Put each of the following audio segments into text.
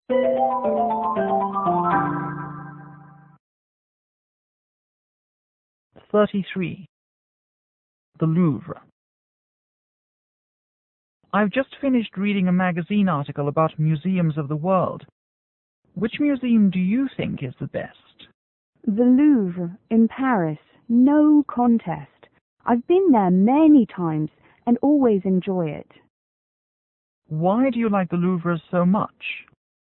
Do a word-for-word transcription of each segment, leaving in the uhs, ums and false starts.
thirty-three. The Louvre. I've just finished reading a magazine article about museums of the world. Which museum do you think is the best? The Louvre in Paris. No contest. I've been there many times and always enjoy it. Why do you like the Louvre so much?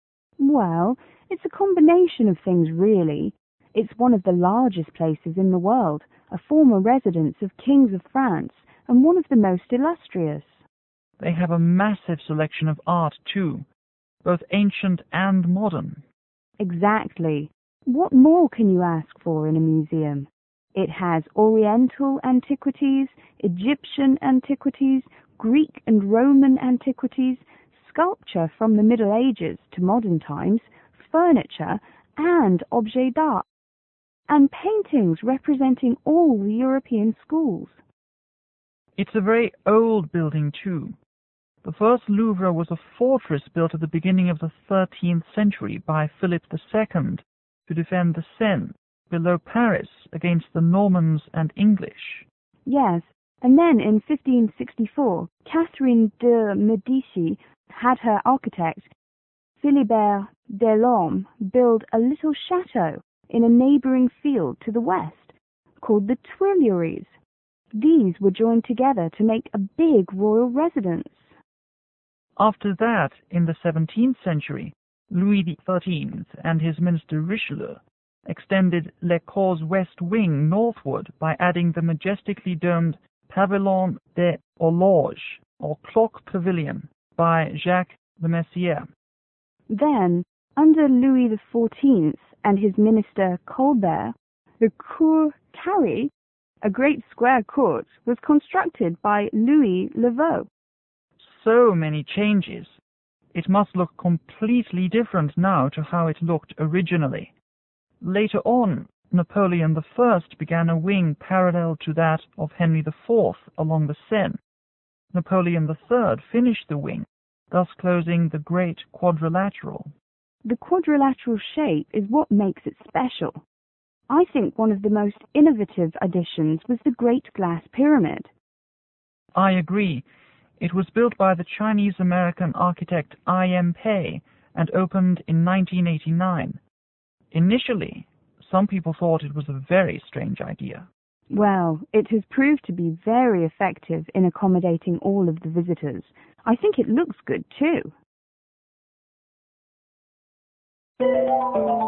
Well, it's a combination of things, really. It's one of the largest places in the world, a former residence of kings of France, and one of the most illustrious. They have a massive selection of art, too, both ancient and modern. Exactly. What more can you ask for in a museum? It has Oriental antiquities, Egyptian antiquities, Greek and Roman antiquities, sculpture from the Middle Ages to modern times, furniture and objets d'art, and paintings representing all the European schools. It's a very old building, too. The first Louvre was a fortress built at the beginning of the thirteenth century by Philip the Second to defend the Seine below Paris against the Normans and English. Yes, and then in fifteen sixty-four, Catherine de Medici had her architect, Philibert Delorme, build a little chateau in a neighbouring field to the west, called the Tuileries. These were joined together to make a big royal residence. After that, in the seventeenth century, Louis the Thirteenth and his minister Richelieu extended Le Cour's west wing northward by adding the majestically domed Pavillon des Horloges, or Clock Pavilion, by Jacques de Messier. Then, under Louis the Fourteenth and his minister Colbert, the Cour Carrée, a great square court, was constructed by Louis Le Vau. So many changes. It must look completely different now to how it looked originally. Later on, Napoleon the First began a wing parallel to that of Henry the Fourth along the Seine. Napoleon the Third finished the wing, thus closing the great quadrilateral. The quadrilateral shape is what makes it special. I think one of the most innovative additions was the Great Glass Pyramid. I agree. It was built by the Chinese-American architect I M Pei and opened in nineteen eighty-nine. Initially, some people thought it was a very strange idea. Well, it has proved to be very effective in accommodating all of the visitors. I think it looks good too.